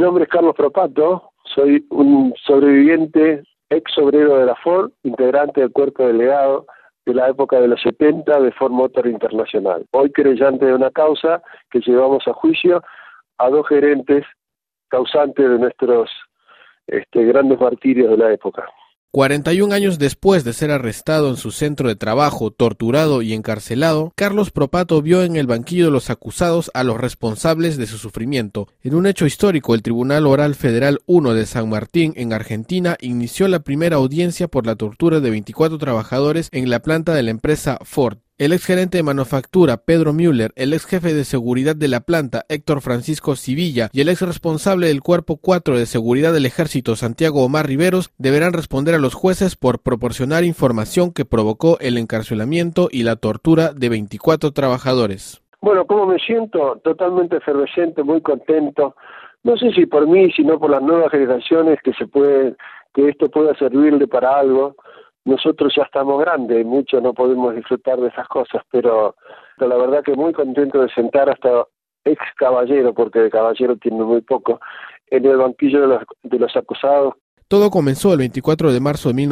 nombre es Carlos Propato, soy un sobreviviente, ex obrero de la Ford, integrante del cuerpo delegado de la época de los 70 de Ford Motor Internacional. Hoy querellante de una causa que llevamos a juicio a 2 gerentes causantes de nuestros grandes martirios de la época. 41 años después de ser arrestado en su centro de trabajo, torturado y encarcelado, Carlos Propato vio en el banquillo de los acusados a los responsables de su sufrimiento. En un hecho histórico, el Tribunal Oral Federal 1 de San Martín, en Argentina, inició la primera audiencia por la tortura de 24 trabajadores en la planta de la empresa Ford. El exgerente de manufactura, Pedro Müller, el ex jefe de seguridad de la planta, Héctor Francisco Civilla, y el ex responsable del Cuerpo 4 de Seguridad del Ejército, Santiago Omar Riveros, deberán responder a los jueces por proporcionar información que provocó el encarcelamiento y la tortura de 24 trabajadores. Bueno, ¿cómo me siento? Totalmente efervescente, muy contento. No sé si por mí, sino por las nuevas generaciones que esto pueda servirle para algo. Nosotros ya estamos grandes, muchos no podemos disfrutar de esas cosas, pero la verdad que muy contento de sentar hasta ex caballero, porque de caballero tiene muy poco, en el banquillo de los acusados. Todo comenzó el 24 de marzo de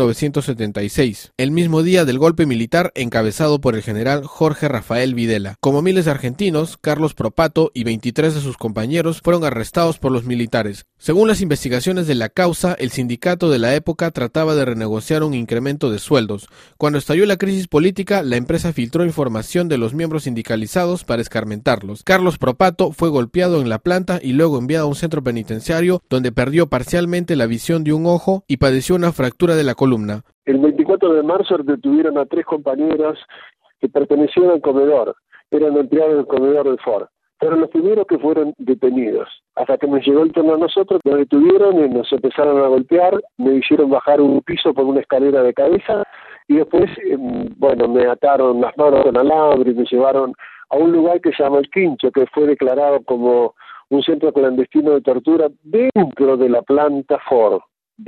1976, el mismo día del golpe militar encabezado por el general Jorge Rafael Videla. Como miles de argentinos, Carlos Propato y 23 de sus compañeros fueron arrestados por los militares. Según las investigaciones de la causa, el sindicato de la época trataba de renegociar un incremento de sueldos. Cuando estalló la crisis política, la empresa filtró información de los miembros sindicalizados para escarmentarlos. Carlos Propato fue golpeado en la planta y luego enviado a un centro penitenciario donde perdió parcialmente la visión de un ojo y padeció una fractura de la columna. El 24 de marzo detuvieron a 3 compañeros que pertenecían al comedor, eran empleados del comedor de Ford. Fueron los primeros que fueron detenidos. Hasta que nos llegó el turno a nosotros, nos detuvieron y nos empezaron a golpear, me hicieron bajar un piso por una escalera de cabeza y después, me ataron las manos con alambre y me llevaron a un lugar que se llama El Quincho, que fue declarado como un centro clandestino de tortura dentro de la planta Ford.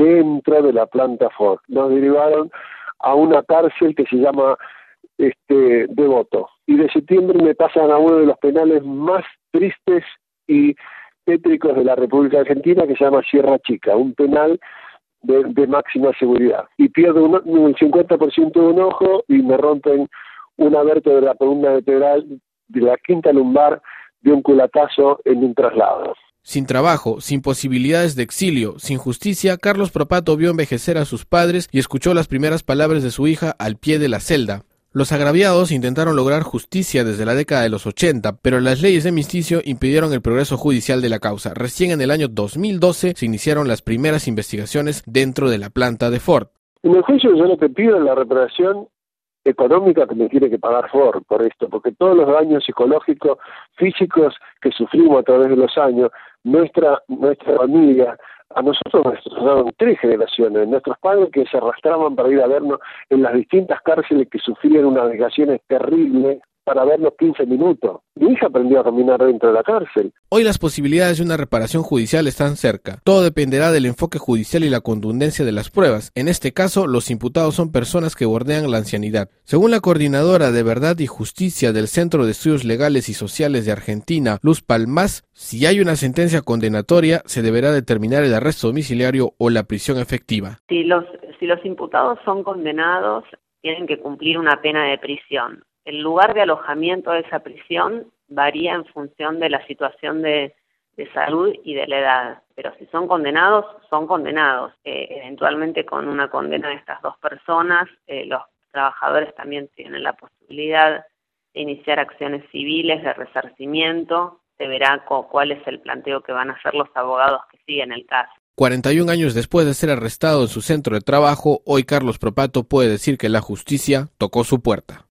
Nos derivaron a una cárcel que se llama Devoto. Y de septiembre me pasan a uno de los penales más tristes y tétricos de la República Argentina, que se llama Sierra Chica, un penal de máxima seguridad. Y pierdo un 50% de un ojo y me rompen una vértebra de la columna vertebral de la quinta lumbar de un culatazo en un traslado. Sin trabajo, sin posibilidades de exilio, sin justicia, Carlos Propato vio envejecer a sus padres y escuchó las primeras palabras de su hija al pie de la celda. Los agraviados intentaron lograr justicia desde la década de los 80, pero las leyes de mesticio impidieron el progreso judicial de la causa. Recién en el año 2012 se iniciaron las primeras investigaciones dentro de la planta de Ford. En el juicio yo lo que pido es la reparación económica que me tiene que pagar Ford por esto, porque todos los daños psicológicos, físicos que sufrimos a través de los años, nuestra familia, a nosotros nos pasaron 3 generaciones, nuestros padres que se arrastraban para ir a vernos en las distintas cárceles que sufrían unas vejaciones terribles para vernos 15 minutos. Mi hija aprendió a caminar dentro de la cárcel. Hoy las posibilidades de una reparación judicial están cerca. Todo dependerá del enfoque judicial y la contundencia de las pruebas. En este caso, los imputados son personas que bordean la ancianidad. Según la coordinadora de Verdad y Justicia del Centro de Estudios Legales y Sociales de Argentina, Luz Palmás, si hay una sentencia condenatoria, se deberá determinar el arresto domiciliario o la prisión efectiva. Si los imputados son condenados, tienen que cumplir una pena de prisión. El lugar de alojamiento de esa prisión varía en función de la situación de salud y de la edad, pero si son condenados, son condenados. Eventualmente con una condena de estas 2 personas, los trabajadores también tienen la posibilidad de iniciar acciones civiles de resarcimiento. Se verá cuál es el planteo que van a hacer los abogados que siguen el caso. 41 años después de ser arrestado en su centro de trabajo, hoy Carlos Propato puede decir que la justicia tocó su puerta.